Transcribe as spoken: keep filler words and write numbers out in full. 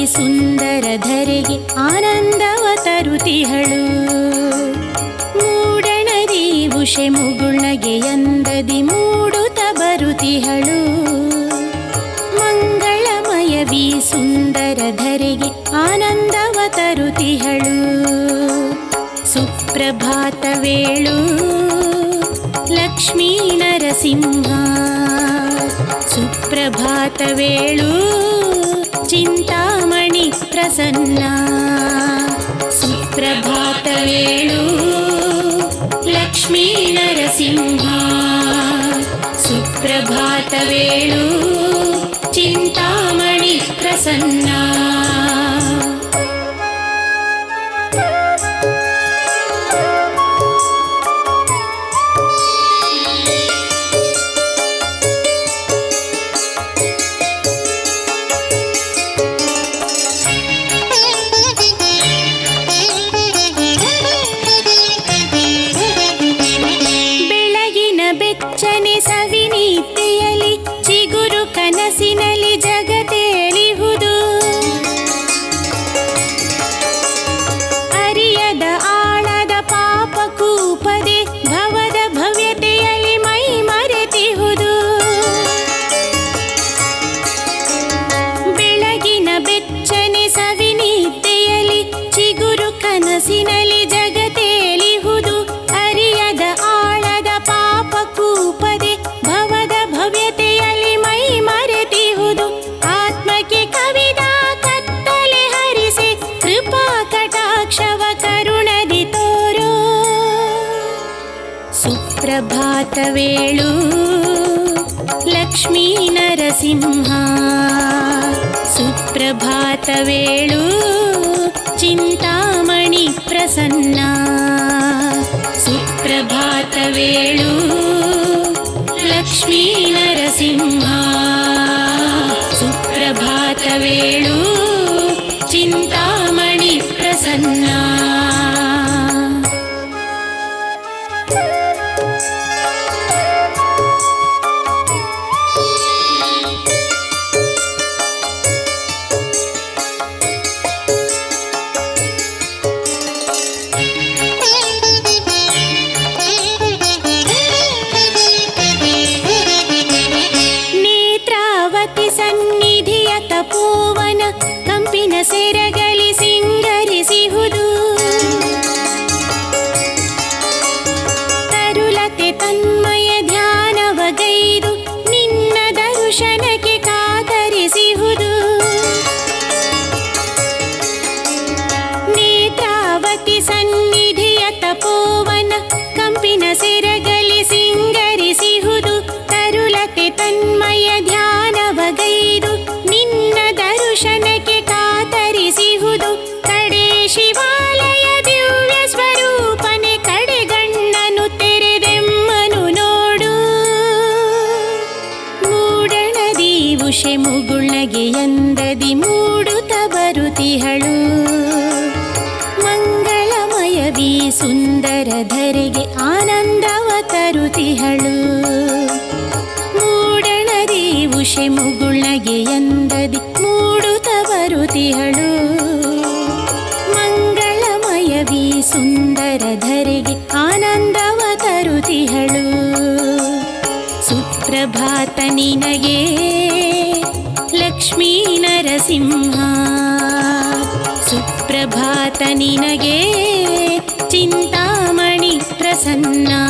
ಸುಂದರಧರೆಗೆ ಆನಂದವ ತರುತಿಹಳು. ಮೂಡಣದಿ ಉಷೆ ಮುಗುಳ್ನಗೆ ಎಂದದಿ ಮೂಡುತ್ತ ಬರುತಿಹಳು. ಮಂಗಳಮಯವೀ ಸುಂದರಧರೆಗೆ ಆನಂದವ ತರುತಿಹಳು. ಸುಪ್ರಭಾತ ವೇಳು ಲಕ್ಷ್ಮೀ ನರಸಿಂಹ. ಸುಪ್ರಭಾತ ವೇಳು ಚಿಂತಾಮಣಿ ಪ್ರಸನ್ನ. ಸುಪ್ರಭಾತ ವೇಳು ಲಕ್ಷ್ಮೀ ನರಸಿಂಹ. ಸುಪ್ರಭಾತ ವೇಳು ಚಿಂತಾಮಣಿ ಪ್ರಸನ್ನ. ಬೆಚ್ಚನೆ ಸವಿನೀತಿಯಲಿ ಚಿಗುರು ಕನಸಿನಲ್ಲಿ ಜಗತ್ತೇಳಿಹುದು. ಅರಿಯದ ಆಳದ ಪಾಪ ಕೂಪದೆ ಭವದ ಭವ್ಯತೆಯಲ್ಲಿ ಮೈ ಮರೆತಿಹುದು. ಬೆಳಗಿನ ಬೆಚ್ಚನೆ ಸವಿನೀತಿಯಲಿ ಚಿಗುರು ಕನಸಿನಲ್ಲಿ ಜಗತ್ತೇಳಿಹುದು. ಅರಿಯದ ಆಳದ ಪಾಪ ಕೂಪದೆ ಭವದ ಭವ್ಯತೆಯಲ್ಲಿ ಮೈ ಮರೆತಿಹುದು. ಆತ್ಮಕ್ಕೆ ಕವಿದ ಕತ್ತಲೆ ಹರಿಸಿ ಕೃಪಾ ಕಟಾಕ್ಷವ ಕರುಣದಿ ತೋರೋ. ಸುಪ್ರಭಾತ ವೇಳು ಲಕ್ಷ್ಮೀ ನರಸಿಂಹ. ಸುಪ್ರಭಾತ ವೇಳು ಚಿಂತಾಮಣಿ ಪ್ರಸನ್ನ. ಸುಪ್ರಭಾತ ವೇಳು ಲಕ್ಷ್ಮೀ ನರಸಿಂಹ. ಸುಪ್ರಭಾತ ವೇಳು ಚಿಂತಾಮಣಿ ಪ್ರಸನ್ನ. ಸನ್ನಿಧಿಯ ತಪೋವನ ಕಂಪಿನ ಸೆರಗಲಿ ಸಿಂಗರಿಸಿಹುದು. ತರುಲತೆ ತನ್ಮಯ ಧ್ಯಾನವಗೈದು ನಿನ್ನ ದರ್ಶನಕ್ಕೆ ಕಾತರಿಸಿಹುದು. ನೇತ್ರಾವತಿ ಸನ್ನಿಧಿಯ ತಪೋವನ ಕಂಪಿನ ಸೆರಗಲಿ ಸಿಂಗರಿಸಿಹುದು. ತರುಲತೆ ತನ್ಮಯ ಧ್ಯಾನವಗೈದು ನಿನ್ನ ದರ್ಶನಕ್ಕೆ ಕಾತರಿಸಿಹುದು. ಕಡೆ ಶಿವಾಲಯ ದಿವ್ಯ ಸ್ವರೂಪನೆ ಕಡೆಗಣ್ಣನು ತೆರೆದೆಮ್ಮನು ನೋಡು. ಮೂಡಣದಿ ಉಷೆ ಮುಗುಳ್ನಗೆ ಎಂದದಿ ಮೂಡುತ್ತ ಬರುತಿಹಳು. ಮಂಗಳಮಯವೀ ಸುಂದರಧರೆಗೆ ಆನಂದವ ತರುತಿಹಳು. ಮೂಡಣದಿ ಉಷೆ ಮುಗುಳ್ನಗೆ ಎಂದದಿ ಮೂಡುತ್ತ ಬರುತಿಹಳು. ಮಂಗಳಮಯವೀ ಸುಂದರಧರೆಗೆ ಆನಂದವ ತರುತಿಹಳು. ಸುಪ್ರಭಾತ ನಿನಗೆ ಲಕ್ಷ್ಮೀ ನರಸಿಂಹ. ಸುಪ್ರಭಾತ ನಿನಗೆ ಚಿಂತಾಮಣಿ ಪ್ರಸನ್ನ.